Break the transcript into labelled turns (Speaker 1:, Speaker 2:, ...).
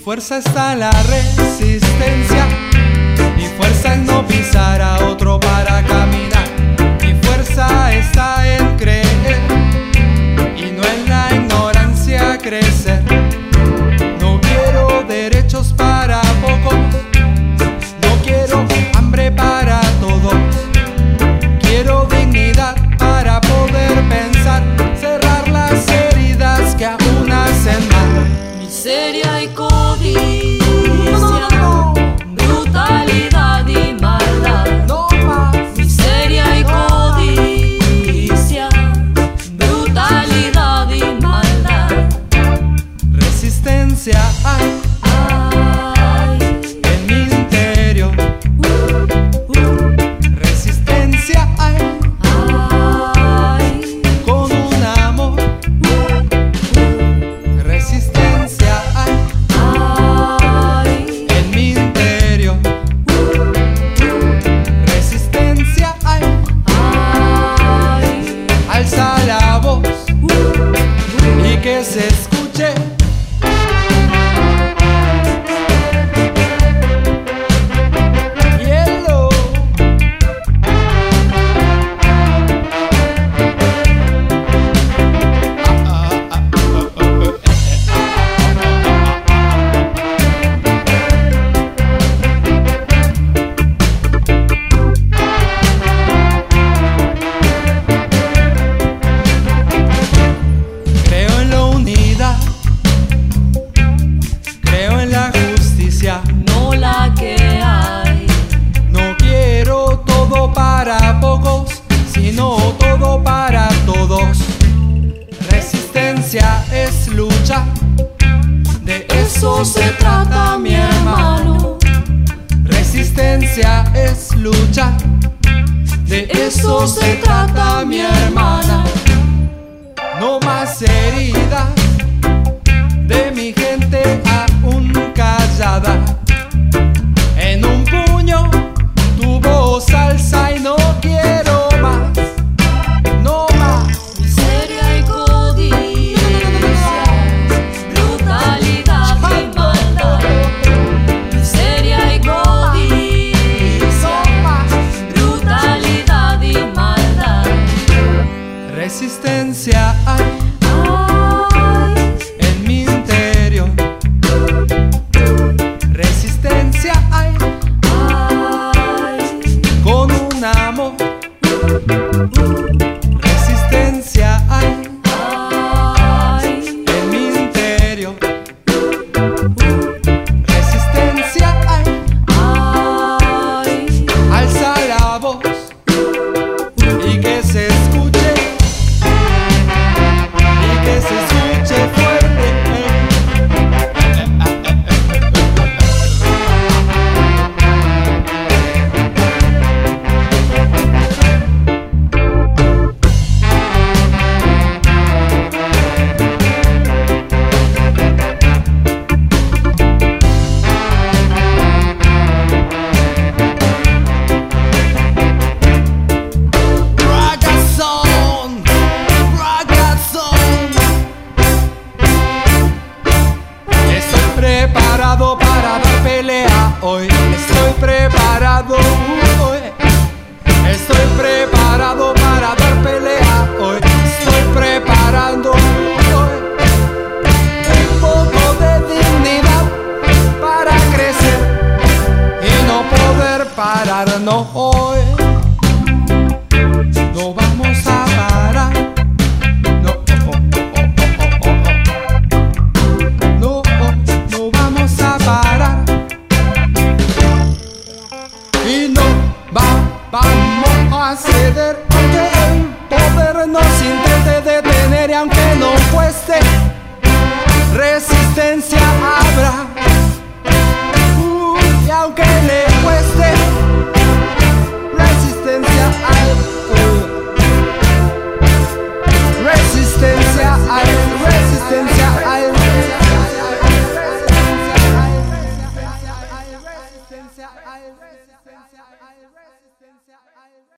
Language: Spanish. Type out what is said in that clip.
Speaker 1: fuerza está en la resistencia, mi fuerza en no pisar a otro para caminar, mi fuerza está en creer y no en la ignorancia crecer. No quiero derechos para pocos, no quiero hambre para todos, quiero dignidad para poder pensar, cerrar las heridas que aún hacen mal.
Speaker 2: Miseria y codicia, brutalidad y maldad.
Speaker 1: No más.
Speaker 2: Miseria y codicia, brutalidad y maldad.
Speaker 1: Resistencia hay en mi interior. Resistencia hay con un amor. Resistencia hay en mi interior. Resistencia hay. Alza la voz y que se escuche. Hielo. Creo en la unidad, creo en la justicia,
Speaker 2: No la que hay.
Speaker 1: no quiero todo para pocos, sino todo para todos. Resistencia es lucha, de eso se trata mi hermano. Resistencia es lucha, de eso se trata mi hermana. No más heridas de mi gente aún callada. En un puño tu voz alza y no quiero más, no más.
Speaker 2: Miseria y codicia, brutalidad y maldad. Miseria y codicia, brutalidad y maldad.
Speaker 1: Resistencia hay en mi interior. Resistencia hay con un amor. Resistencia hay en mi interior. Resistencia hay. Alza la voz y que se escuche. Y que se escuche fuerte. Ragazón, ragazón. Estoy preparado para dar pelea hoy. Estoy preparado hoy. Estoy preparado para dar pelea hoy. Estoy preparando hoy un poco de dignidad para crecer y no poder pararnos hoy. No vamos a parar. No, no, no vamos a parar. Y no vamos a ceder, aunque el poder nos intente detener y aunque no cueste, resistencia habrá. Y aunque le cueste, resistencia hay. Resistencia hay, resistencia hay.